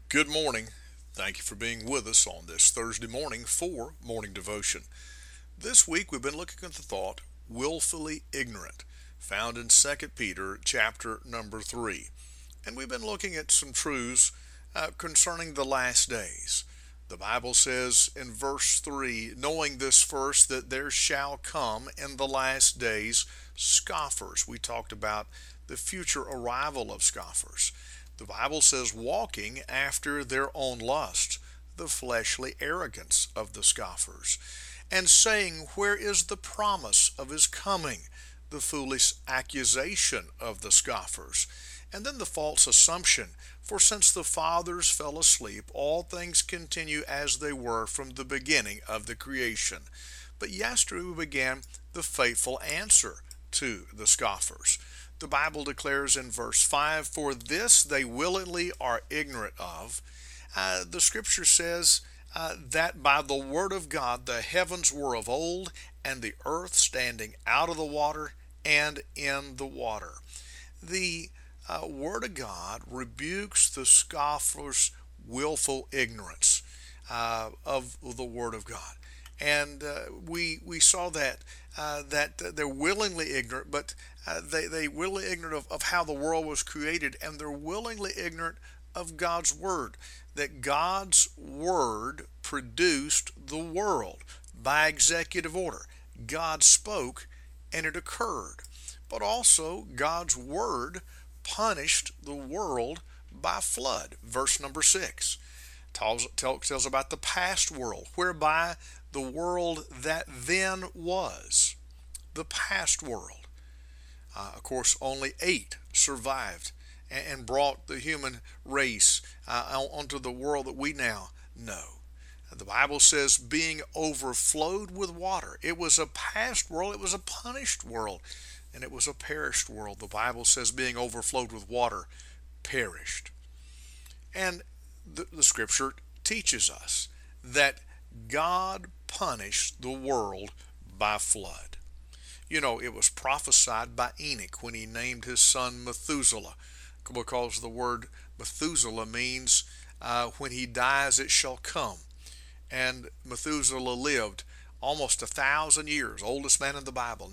Good morning. Thank you for being with us on this Thursday morning for Morning Devotion. This week we've been looking at the thought willfully ignorant, found in Second Peter chapter number 3. And we've been looking at some truths concerning the last days. The Bible says in verse 3, knowing this first, that there shall come in the last days scoffers. We talked about the future arrival of scoffers. The Bible says, walking after their own lust, the fleshly arrogance of the scoffers, and saying, where is the promise of his coming? The foolish accusation of the scoffers. And then the false assumption, for since the fathers fell asleep, all things continue as they were from the beginning of the creation. But yesterday we began the faithful answer to the scoffers. The Bible declares in verse 5, for this they willingly are ignorant of. The scripture says that by the word of God the heavens were of old, and the earth standing out of the water and in the water. The word of God rebukes the scoffer's willful ignorance of the word of God. And we saw that they're willingly ignorant, but they willingly ignorant of how the world was created, and they're willingly ignorant of God's word, that God's word produced the world by executive order. God spoke and it occurred. But also God's word punished the world by flood. Verse number 6 tells about the past world, whereby the world that then was, the past world. Of course, only 8 survived and brought the human race onto the world that we now know. The Bible says being overflowed with water. It was a past world, it was a punished world, and it was a perished world. The Bible says being overflowed with water perished. And the scripture teaches us that God punished the world by flood. You know, it was prophesied by Enoch when he named his son Methuselah, because the word Methuselah means when he dies it shall come. And Methuselah lived almost 1,000 years, oldest man in the Bible,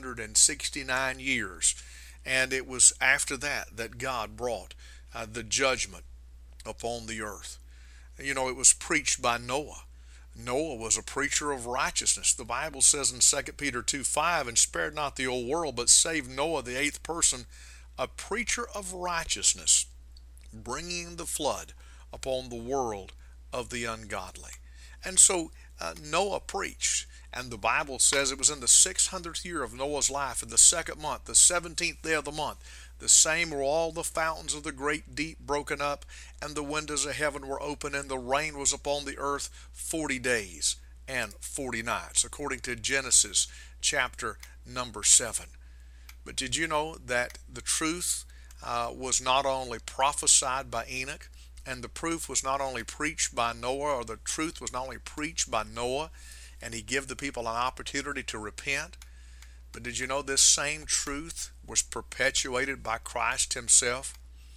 969 years. And it was after that that God brought the judgment upon the earth. You know, it was preached by Noah. Noah was a preacher of righteousness. The Bible says in 2 Peter 2:5, and spared not the whole world, but saved Noah, the 8th person, a preacher of righteousness, bringing the flood upon the world of the ungodly. And so Noah preached, and the Bible says it was in the 600th year of Noah's life, in the 2nd month, the 17th day of the month. The same were all the fountains of the great deep broken up, and the windows of heaven were open, and the rain was upon the earth 40 days and 40 nights, according to Genesis chapter number 7. But did you know that the truth was not only prophesied by Enoch, and the proof was not only preached by Noah, or the truth was not only preached by Noah, and he gave the people an opportunity to repent, but did you know this same truth was perpetuated by Christ himself?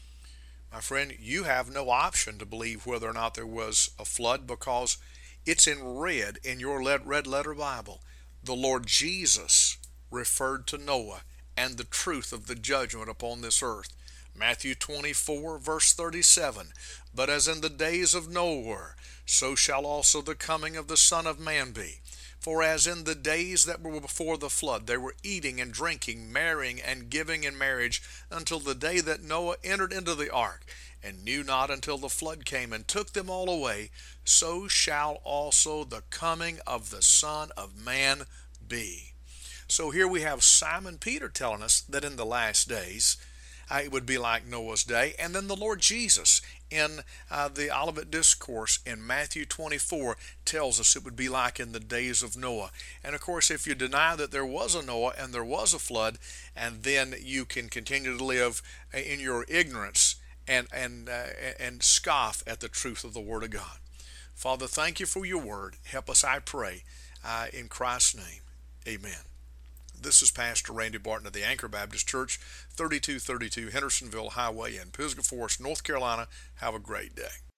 My friend, you have no option to believe whether or not there was a flood, because it's in red in your red letter Bible. The Lord Jesus referred to Noah and the truth of the judgment upon this earth. Matthew 24 verse 37, but as in the days of Noah, so shall also the coming of the Son of Man be. For as in the days that were before the flood, they were eating and drinking, marrying and giving in marriage, until the day that Noah entered into the ark, and knew not until the flood came and took them all away, so shall also the coming of the Son of Man be. So here we have Simon Peter telling us that in the last days, it would be like Noah's day. And then the Lord Jesus in the Olivet Discourse in Matthew 24 tells us it would be like in the days of Noah. And of course, if you deny that there was a Noah and there was a flood, and then you can continue to live in your ignorance and scoff at the truth of the Word of God. Father, thank you for your word. Help us, I pray, in Christ's name. Amen. This is Pastor Randy Barton of the Anchor Baptist Church, 3232 Hendersonville Highway in Pisgah Forest, North Carolina. Have a great day.